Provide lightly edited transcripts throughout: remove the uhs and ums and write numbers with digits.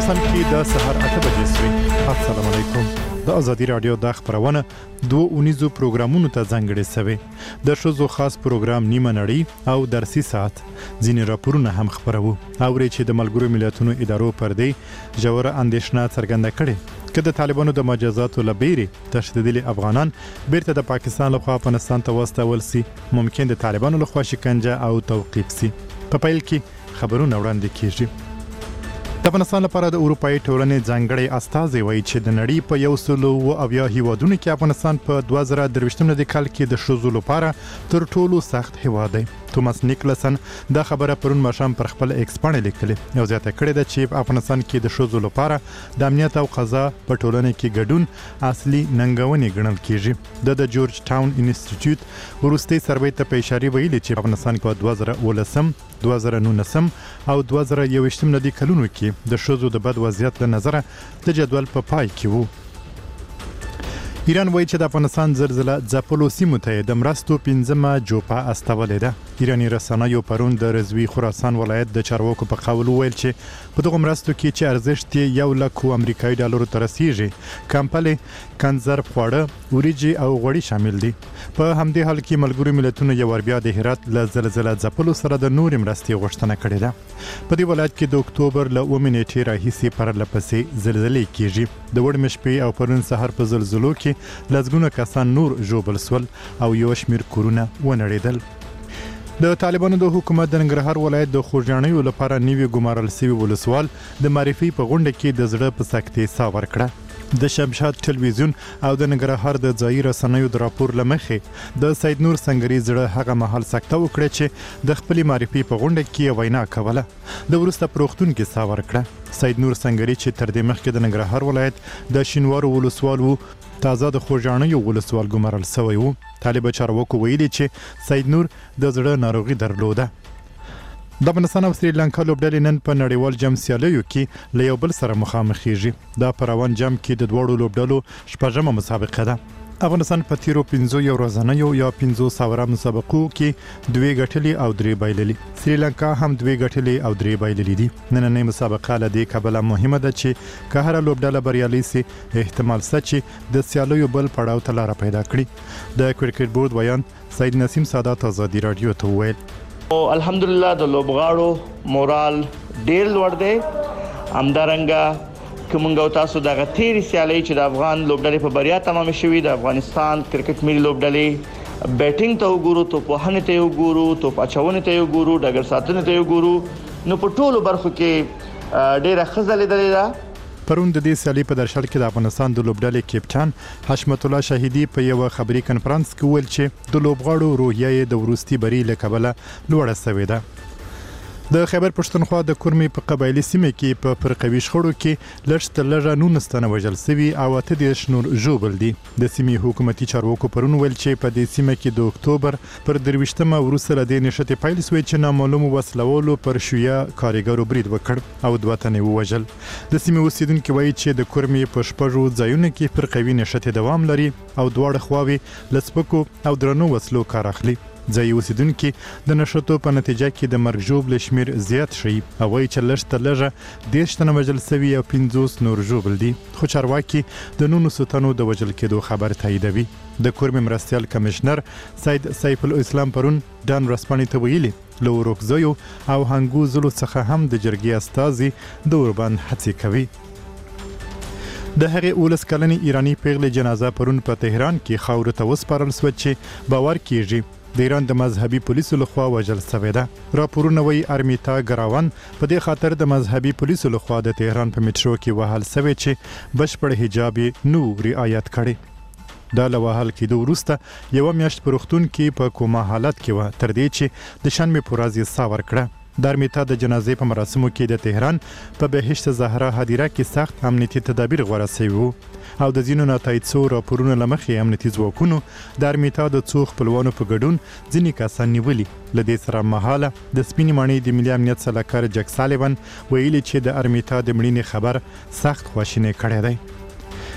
افغانستان کې د سهار 8 بجې سوي. السلام علیکم. د ازادي رادیو د خبرونه دوه اونیزو پروګرامونو ته ځانګړي سوي. د شوزو خاص پروګرام نیمه نړۍ او درسي ساعت ځینې راپورونه هم خبرو. اوري چې د ملګرو ملتونو ادارو پر دې ژوره اندېښنه څرګنده کړې چې د طالبانو د مجازاتو لبیري تشدیدي افغانان بیرته د پاکستان لخوا افغانستان ته واستول سي، ممکن د طالبانو لخوا شکنجه او توقيف سي. په پیل کې خبرونه وړاندې کیږي. د افغانستان لپاره د اروپאי ټولنې ځانګړي استازي وایي چې د نړۍ په 170 هیوادونو کې افغانستان په 2023 کال کې د شوزو لپاره تر ټولو سخت هیواد دی. توماس نیکلسن دا خبره پرون ماښام پر خپل ایکس باندې لیکلې او زیاته کړې ده چې په افغانستان کې د شوزو لپاره د امنیت او قضا په ټولنه کې ګډون اصلي ننګونې ګڼل کیږي. د جورج ټاون انسټیټیوټ ورستي سروې ته په اشاره ویلي چې افغانستان په 2019 2019 او 2021 کلونو کې د شوزو د بد وضعیت له نظره د جدول په پای کې وو. ایران وایي چې د افغانستان زلزلہ ځپلو سیمو ته د مرستو 15مه جوپه استولې ده. ایرانی رسنیو پرون د رضوی خراسان ولایت د چارواکو په قول ویل چې په دغه مرستو کې چې ارزښت یې 1 لک امریکایي ډالرو ته رسیږي، کمپلې، کنزرب خواړه، وریجې او غوړي شامل دي. په همدې حال کې ملګرو ملتونو یو ور بیا د هرات له زلزلہ ځپلو سره د نور مرستې غوښتنه کړې ده. په دې ولایت کې د اکتوبر له 9 نیټې راهیسې پرلپسې زلزلې کیږي. د وړ مشپې او پرون سحر په زلزلو کې لزګونه کسان نور ژوبل سول او یو شمیر کورونه ونړېدل. د طالبانو د حکومت د ننګرهار ولایت د خوږیاڼیو لپاره نیوی ګمارل سوي ولسوال د معرفي په غونډه کې د زړه په سکتې سا ورکړه. د شمشاد ټلویزیون او د ننګرهار د ځایي رسنیو د راپور لمخې د سید نور سنگري زړه هغه مهال سکته وکړه چې د خپل معرفي په غونډه کې وینا کوله. د ورسته پروختون کې سا ورکړه. سید نور سنگري چې تر دې مخکې د ننګرهار ولایت د شینوارو ولسوال وو، تازه د خوږیاڼیو ولسوال ګمارل سوی وو. طالب چارواکو ویلي چې سید نور د زړه ناروغي درلوده. د افغانستان او سریلانکا لوبډلې نن په نړیوال جام سیالیو کې له یو بل سره مخامخېږي. دا په روان جام کې د دوړو لوبډلو شپږمه مسابقه ده. افغانستان په تیرو 15 یو ورځنیو یا 15 ساوره مسابقو کې 2 ګټلې او 3 بایللې. سریلانکا هم 2 ګټلې او 3 بایللې دي. نننۍ مسابقه له دې کبله مهمه ده چې که هر لوبډله بریالي سي احتمال شته چې د سیالیو بل پړاو ته لار پیدا کړي. د کرکټ بورډ ویان سید نسیم سادات ازادي رادیو ته ویل الحمدلله د لوبغاړو مورال ډیر لوړ دی. همدارنګه کومنګو تاسو د غتیر سیالي چې د افغان لوبډلې په بریا تمام شوې د افغانستان کرکټ ملي لوبډلې بیټینګ ته وګورو، توپ وهنې ته وګورو، توپ اچونې ته وګورو، ډګر ساتنې ته وګورو، نو په ټولو برخو کې ډیره ښه لیدلې ده. پرون د دې سیالي په درشل کې د افغانستان د لوبډلې کپټان حشمت الله شهیدي په یو خبري کنفرانس کې ویل چې د لوبغاړو روحیه د ورستي بری له کبله لوړه شوې ده. د خیبر پښتونخوا د کورمي په قبایلی سیمه کې په فرقوي شخړو کې لږ تر لږه 19 وژل شوي او 8 نور ژوبل دي. د سیمې حکومتي چارواکو پرون ویل چې په دې سیمه کې د اکتوبر پر 23مه وروسته له دې نشته پیل شوی چې نامعلوم وسلوالو پر شویا کارګرو برید وکړ او 2 تنه ووژل. د سیمې اوسیدونکو وایي چې د کورمي په شپږو ځایونو کې فرقوي نشته دوام لري او دواړه خواوې لسپکو او درنو وسلو کار اخلي. ځای اوسیدونکو د نشټو په نتیجه کې د مرګ ژوبل شمیر زیات شي او وایي چې لږ تر لږه 10 تنه وژل شوي او 50 نور ژوبل دي. خو چارواکي د 19 تنو د وژل کېدو خبر تاییدوي. د کورمي مرستیال کمشنر سید سیف الاسلام پرون ډان رسپاني ته ویلي له ورکزیو او هنګو زلو څخه هم د جرګې استازي د اوربان هڅې کوي. د هغې 19 کلنې ایرانی پیغلې جنازه پرون په تهران کې خاورو ته وسپارل شوه چې باور کیږي د ایران د مذهبي پولیسو لخوا وژل شوې ده. راپورونه وایي ارمیتا ګراوان په دې خاطر د مذهبي پولیسو لخوا د تهران په میټرو کې وهل شوې چې بشپړ حجاب نو رعایت کړي. دا له وهل کېدو وروسته یو میاشت په روغتون کې په کومه حالت کې و تر دې چې د شنبې په ورځ یې سا ورکړه. د ارمیتا د جنازې په مراسمو کې د تهران په بهشت زهرا هدیره کې سخت امنیتي تدابیر غوړه شوي وو او د ځینو ناتایید راپورونو له مخې امنیتي ځواکونو د ارمیتا د څو خپلوانو په ګډون ځینې کسان نیولي. له دې سره مهاله د سپینې ماڼۍ د ملي امنیت سلاکار جک سالیوان ویلي چې د ارمیتا د مړینې خبر سخت خواشینی کړی دی.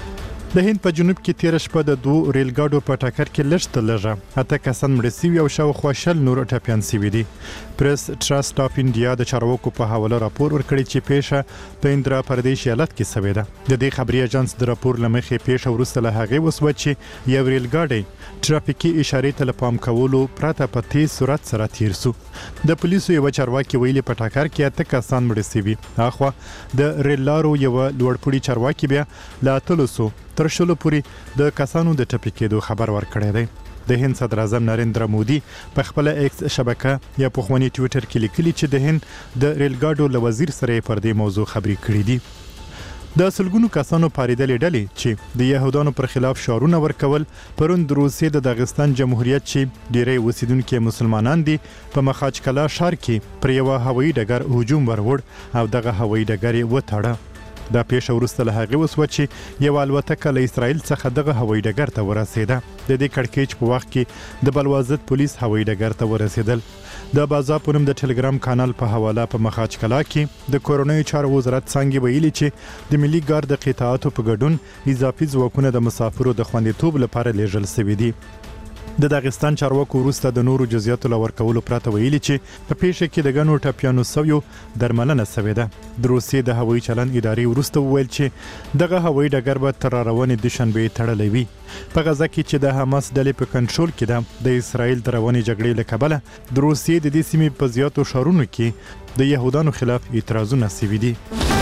د هند په جنوب کې تیر شپه د دوه ریل ګاډو په ټکر کې لږ لږه اته کسان مړ شوي او شاوخوا 20 نور ټپیان شوي دي. پریس ټرست اف انډیا د چارواکو په حواله راپور ورکړی چې پیښه په اندرا پردیش ایالت کې شوې ده. د دې خبري اژانس د راپور لمخې پیښه وروسته له هغه وسوه چې یو ریل ګاډی ټرافیکي اشارې ته پام کولو پرته په تیز سرعت سره تیر سو. د پولیسو یو چارواکي ویلي په ټکر کې اته کسان مړ شوي. اخوا د ریل لارو یو لوړپوړي چارواکي بیا لا تلسو تر شلو پورې د کسانو د ټپي کېدو خبر ورکړی دی. د هند صدر اعظم نریندرا مودي په خپل ایکس شبکه یا په خواني ټوئیټر کې لیکلي چې د هند د ریل ګاډو له وزیر سره پر دې موضوع خبرې کړې دي. د سلګونو کسانو پاریدلې ډلې چې د يهودانو پر خلاف شعارونه ورکول پرون د روسیې د داغستان جمهوریت چې ډېری اوسیدونکو مسلمانان دي په مخاچکلا ښار کې پر یو هوایي ډګر هجوم وروړ او دغه هوایي ډګر یې وتړه. دا پیښه وروسته له هغه وسوه چې یو الوتکه له اسرائیل څخه دغه هوایي ډګر ته ورسېده. د دې کړکېچ په وخت کې د بلوازت پولیس هوایي ډګر ته ورسېدل. د بازار په نوم د ټلګرام کانال په حواله په مخاچکلا کې د کورونیو چارو وزارت څنګه ویلي چې د ملي ګارد د قطاعاتو په ګډون اضافي ځواکونه د مسافرو د خوندیتوب لپاره لیږل شوي دي. د داغستان چارواکو وروسته د نورو جزئیاتو لور کولو پرته ویلي چې په پیښه کې د غنو ټپیانو سویو درملنه شوې ده. د روسیې د هوایي چلن ادارې وروسته وویل چې دغه هوایي ډګر به تر روانې دوشنبه تړلی وي. په غزه کې چې د حماس ډلې په کنټرول کې ده د اسرائیل د روانې جګړې له کبله د روسیې د دې سیمې په زیاتو ښارونو کې د يهودانو خلاف اعتراضونه شوي دي.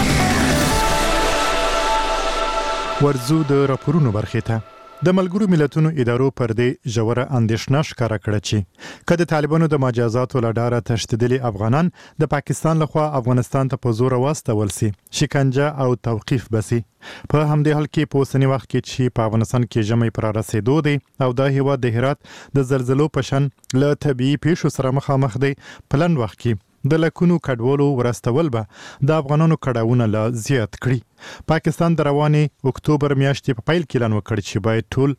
ورزو د راپورونو برخې ته د ملګرو ملتونو ادارو پر دې ژوره اندېښنه ښکاره کړه چې که د طالبانو د مجازاتو له ډاره تښتېدلي افغانان د پاکستان لخوا افغانستان ته په زوره واستول سي شکنجه او توقیف بسي. په همدې حال کې په اوسني وخت کې چې په افغانستان کې ژمی پر رسیدو دی او دا هیواد د هرات د زلزلو په شان له طبیعي پیښو سره مخامخ دی په لنډ وخت کې د لکونو کډوالو ورستول به د افغانانو کډاونه لا زیات کړي. پاکستان د روانې اکتوبر میاشتې په پیل کې اعلان وکړ چې باید ټول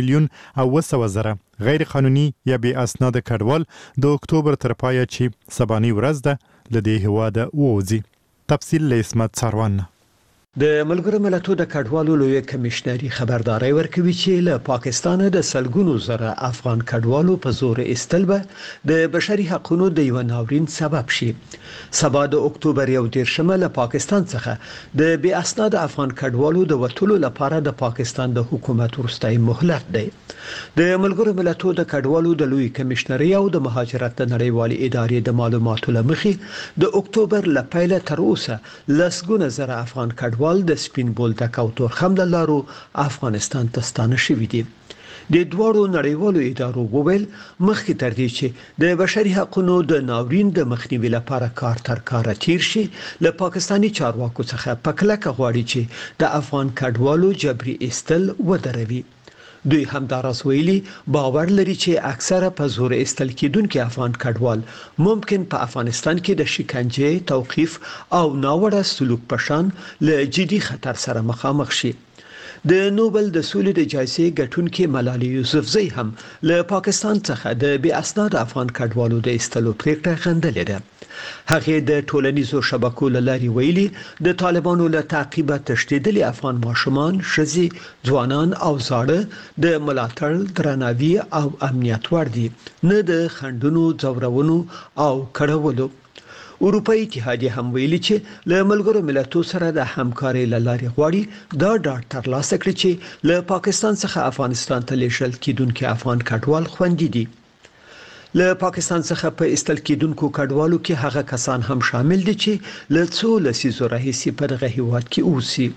1,200,000 غیر قانوني یا بې اسناد کډوال د اکتوبر تر پایه چې سباني ورځ ده له دې هیواده ووځي. تفصیل له اسمت سروان. د ملګرو ملتونو د کډوالو لوی کمشنري خبرداري ورکوي چې له پاکستان د سلګونو زره افغان کډوالو په زور ایستل به د بشري حقوقو د یو ناورین سبب شي. سبا د اکتوبر 1 له پاکستان څخه د بې اسناد افغان کډوالو د وټولو لپاره د پاکستان د حکومت ورستای مهلت دی. د ملګرو ملتونو د کډوالو د لوی کمشنري او د مهاجرت د نړیوالې ادارې د معلوماتو لمخې د اکتوبر له پیله تر اوسه لسګونه زره افغان کډوال د سپین بولدک او تورخم له لارو افغانستان ته ستانه شوي دي. د دوړو نړیوالو ادارو وویل مخکې تر دې چې د بشري حقوقو د ناورین د مخنیوي لپاره کار تر کار تیر شي له پاکستاني چارواکو څخه پکلک غواړي چې د افغان کډوالو جبري ایستل ودروي. دوی همداراز ویلي باور لري چې اکثره په زور ایستل کېدونکو افغان کډوال ممکن په افغانستان کې د شکنجه، توقیف او ناوړه سلوک په شان له جدي خطر سره مخامخ شي. د نوبل د سولې د جایزې ګټونکې ملالۍ یوسفزۍ هم له پاکستان څخه د بې اسناد افغان کډوالو د ایستلو پریکړه غندلې ده. هغه د ټولنیزو شبکو له لارې ویلي د طالبانو له تعقیبه تښتېدلي افغان ماشومان، ښځې، ځوانان او زاړه د ملاتړ، درناوي او امنیت وړ دي، نه د خنډونو، ځورونو او کړولو. اروپایي اتحادیه هم ویلي چې له ملګرو ملتونو سره د همکارۍ له لارې غواړي دا ډاډ ترلاسه کړي چې له پاکستان څخه افغانستان ته لیږل کېدونکي افغان کډوال خوندي دي. له پاکستان څخه په ایستل کېدونکو کډوالو کې هغه کسان هم شامل دي چې له څو لسیزو راهیسې په دغه هیواد کې اوسي.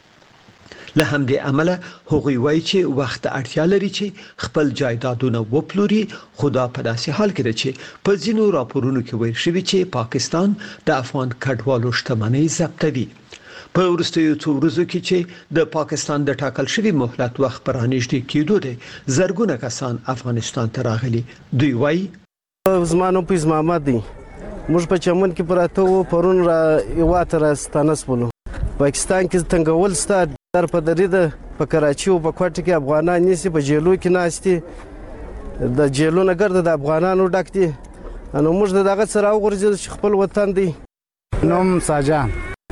له همدې امله هغوی وایي چې وخت اړتیا لري چې خپل جایدادونه وپلوري، خو دا په داسې حال کې ده چې په ځینو راپورونو کې ویل شوي چې پاکستان د افغان کډوالو شتمنۍ ضبطوي. په وروستیو څو ورځو کې چې د پاکستان د ټاکل شوي مهلت وخت پر رانږدې کېدو دی زرګونه کسان افغانستان ته راغلي. دوی وایي زما نوم فیض محمد دی، موږ په چمن کې پراته وو، پرون را هیواد ته راستانه شولو. پاکستان کې تنګول ستا در په دریده په کراچي او په کوټه کې افغانان نیسي، په جیلو کې ناشتي، د جیلونو ګرد د افغانانو ډک دي. نو موږ دغه سره وغورځېدو چې خپل وطن دی. نوم ساجان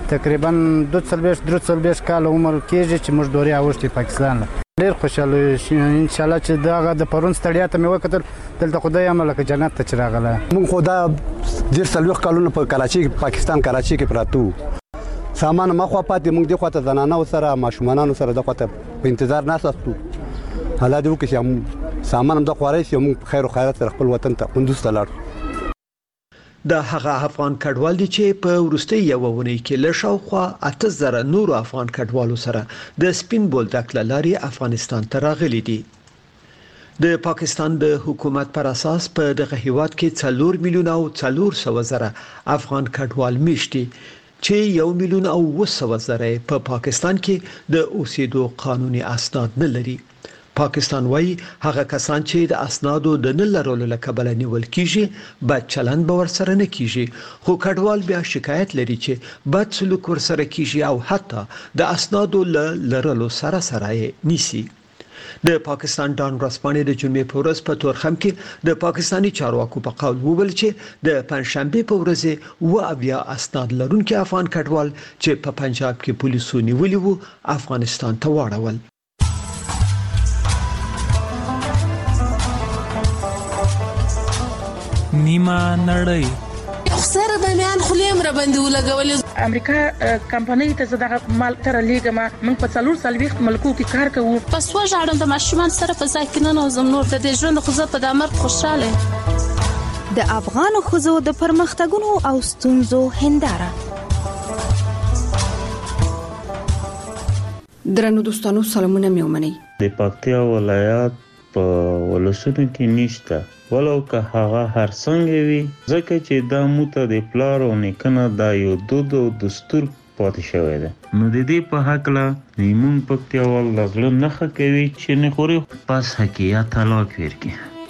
تقریبا 2-3 کال عمر کېږي چې موږ دورې اوښتې پاکستان له ډېر خوشحاله ان شاء الله چې دغه د پرون ستړیا ته مې وکتل دلته خدای هم لکه جنت ته چې راغله. موږ خو دا 40 کالونه په کراچي پاکستان کراچي کې پراته وو. سامان مخوا پاتې موږ د خواته زنانو سره ماشومانانو سره د خواته په انتظار ناستو. حالا دې وکړي چې سامان هم د خواري شي موږ خیر او خیرات سره خپل وطن ته قندوز ته لاړو. د هغه افغان کډوال دي چې په وروستي یو ونې کې له شاوخوا 8000 نور افغان کډوالو سره د سپین بولدک لاري افغانستان ته راغلي دي. د پاکستان د حکومت پر اساس په دغه هیواد کې 4 میلیون او 400,000 افغان کډوال میشتي چې 1,900,000 په پاکستان کې د اوسېدو قانوني اسناد نه لري. پاکستان وايي هغه کسان چې د اسنادو د نه لرلو له کبله نیول کیږي بد چلند به ورسره نه کیږي، خو کډوال بیا شکایت لري چې بد سلوک ورسره کیږي او حتی د اسنادو له لرلو سره یې نیسي. د پاکستان ډان ورځپاڼې د جمعې په ورځ په تورخم کې د پاکستاني چارواکو په قول وویل چې د پنځشنبه په ورځ بیا اسناد لرونکي افغان کډوال چې په پنجاب کې پولیسو نیولي وو افغانستان ته واړول. نیمه نړۍ سره د میان خلیم را باندې ولګول. امریکا کمپنۍ ته زداغه مال تر لیګما موږ په 4 ملکو کې کار کوو. پس وژاړم د ماشومان سره په ځای کې نه نوزم نور د ژوند خو زه په دامر خوشاله. د افغان خوځو د پرمختګونو او ستونزو هنداره. درنو دوستانو سلامونه مې ومنئ. د پکتیا ولایت په ولسونو کې نشته ولو که هغه هر څنګه وي ځکه چې دا موته د پلار او نیکنه دا یو دود او دستور پاتې شوی دی. نو د دې په هکله نیمون پکتیاوال لغله نخه کوي چې نه خوري پس حقیقت طلاق ورکړي.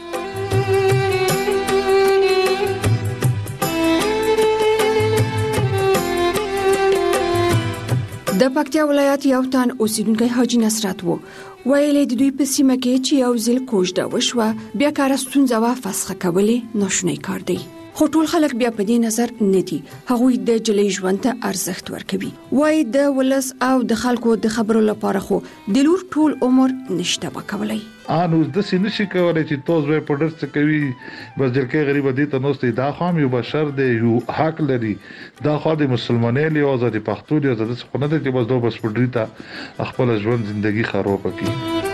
د پکتیا ولایت یو تن اوسیدونکی حاجی نصرت وو ویلې د دوی په سیمه کې چې یو ځل کوژده وشوه بیا کار ستونزه وا فسخه کولې ناشونی کار دی. خو ټول خلک بیا په دې نظر نه دي. هغوی د جلې ژوند ته ارزښت ورکوي. وای د ولس او د خلکو د خبرو لپاره خو د لور ټول عمر نشته وکولای. انو د سینې شي کولای چې توز به پډر څه کوي بس ځکه غریب دي ته نوستي دا خام یو بشر دی یو حق لري دا خو د مسلمانۍ له آزادي پښتو دی آزادي څخه نه دی چې بس دوه بس پډری ته خپل ژوند ژوندۍ خراب کړي.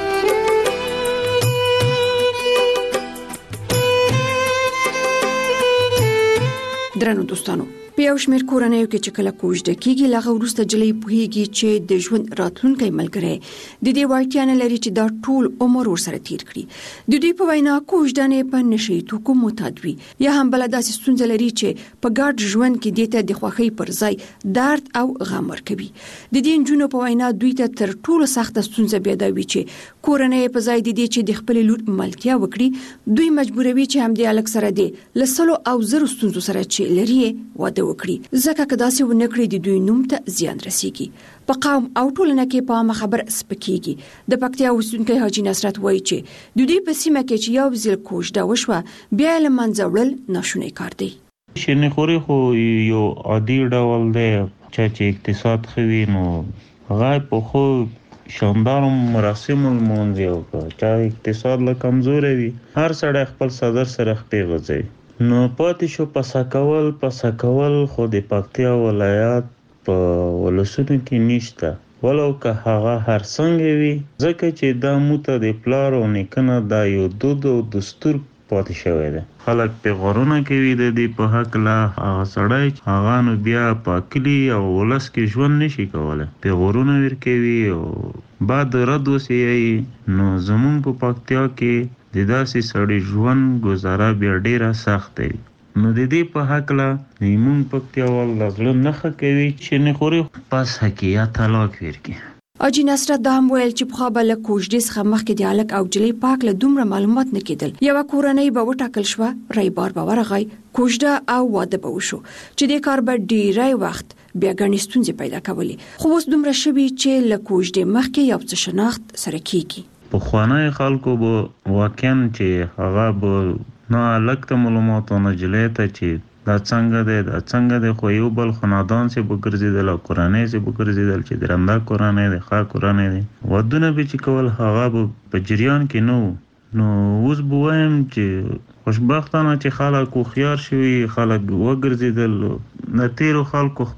درنو دوستانو په یو شمېر کورنیو کې چې کله کوژده کیږي لغه وروسته جلې پوهیږي چې د ژوند راتلونکي ملګری د دې وړتیا نه لري چې دا ټول عمر ورسره تیر کړي. د دې په وینا کوژده نه په نشي توکو متادوي یا هم بل داسې ستونزې لري چې په ګډ ژوند کې دته د خوښۍ پر ځای درد او غم ورکوي. د دې جنونو په وینا دوی ته تر ټولو سخت ستونزه پیدا وي چې کورنۍ په ځای د دې چې د خپل لور ملتیا وکړي دوی مجبوروي چې هم د الک سره دی لسلو او زر ستونزو سره چې لري واده وکړي ځکه که داسې ونه کړي د دوی نوم ته زیان رسیږي. په قوم او ټولنه کې په عامه خبر سپکیږي. د پکتیا اوسیدونکی حاجی نصرت وایي چې د دوی په سیمه کې چې یو ځل کوژده وشوه بیا له منځه وړل ناشونی کار دی. شنه خوري خو یو عادي ډول دی چې اقتصاد خوي نو غای په خو شاندار مراسم المنځي او چې اقتصاد له کمزوري وي هر سړی خپل صدر سره خپل غځي نو پاتې شو پسکول خو د پکتیا ولایت په ولسونو کې نشته ولو که هغه هر څنګه وي ځکه چې دا موته د پلار او نیکنه دا یو دود او دستور پاتې شوی دی. خلک په غورونه کوي د دې په حق لا هغه سړی هغه نو بیا پاکلی او ولس کې ژوند نشي کولای په غورونه ور کوي او بعد رد وسی نو زمون په پکتیا کې د داسې سړی ژوند گزاره بیا ډیره سخت دی. نو د دې په حق لا نیمون پکتیاوال لغله نخه کوي چې نه خوري پس حقیقت طلاق ورکړي. حاجی نصرت دا هم ویل چې په خابل کوژدې څخه مخکې د الک او جلې پاک له دومره معلومات نه کېدل. یو کورنۍ به وټاکل شو رایبار به ورغی کوژده او واده به وشو چې د کار به ډیری وخت بیا ګڼې ستونزې پیدا کولې. خو اوس دومره شوي چې له کوژدې مخکې یو څه شناخت سره کیږي. په خوانای خلکو به واقعا چې هغه به نه الک ته معلومات او نه جلې ته چې دا څنګه دی خو یو بل خنادان سي بګرځیدل او قرانه سي بګرځیدل چې درنده قرانه دی ښه قرانه دی ودونه به چې کول هغه په جریان کې نو اوس بوایم چې خوشبختانه چې خلک خو خيار شوي خلک وګرځیدل نه تیرو خلکو